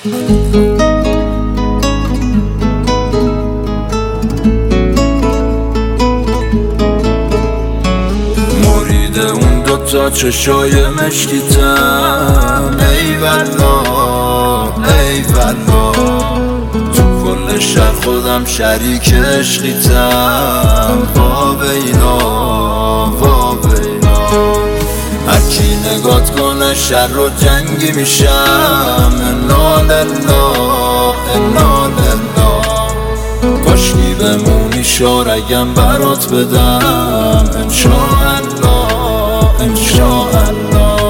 مرید اون دوتا چشای مشکیتم، ای والله ای والله. تو کل شب خودم شریک عشقیتم، وا ویلا وا ویلا. هرکی نگات کنه شر و جنگی میشم، انا لله انا لله. کاشکی بمونی شارگم برات بدم، انشاءالله انشاءالله.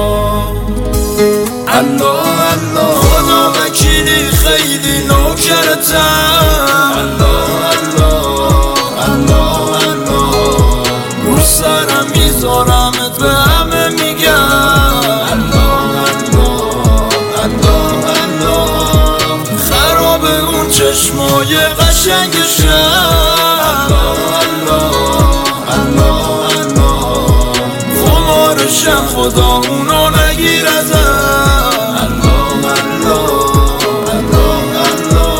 الله الله خدا وکیلی خیلی نوکرتم، الله الله الله الله. رو سرم میذارمت به همه میگم، الله الله الله الله. خراب اون چشمای قشنگشم، الله الله الله الله. خمارشم خدا اونو نگیر ازم، الله الله الله الله.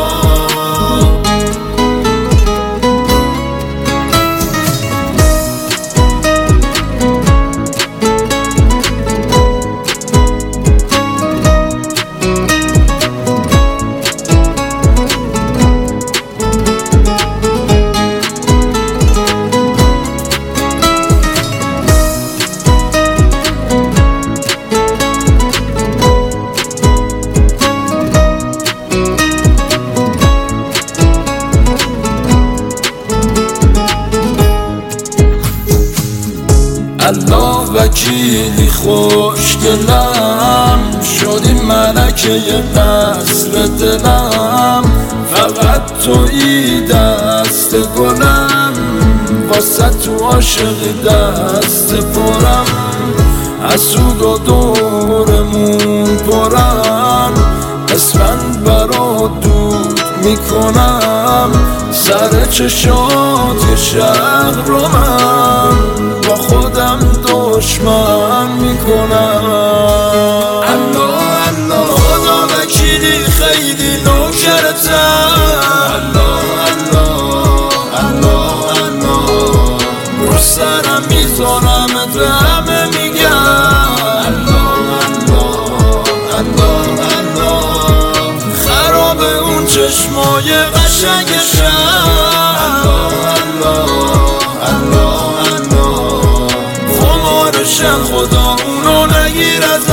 الله وکیلی خوشگلم، شدی ملکه قصر دلم. فقط تویی دست گلم، واسه تو عاشقی دست پرم. حسود و دورمون پرن، اسفند برا دود میکنم. سر چشات یه شهر رو من با خودم دشمن میکنم، الله الله. خدا وکیلی خیلی نوکرتم، الله الله الله الله. رو سرم میذارمت به همه میگم، الله الله الله الله. خراب اون چشمای قشنگشم، الله الله الله الله. خمارشم خدا اونو نگیر ازم.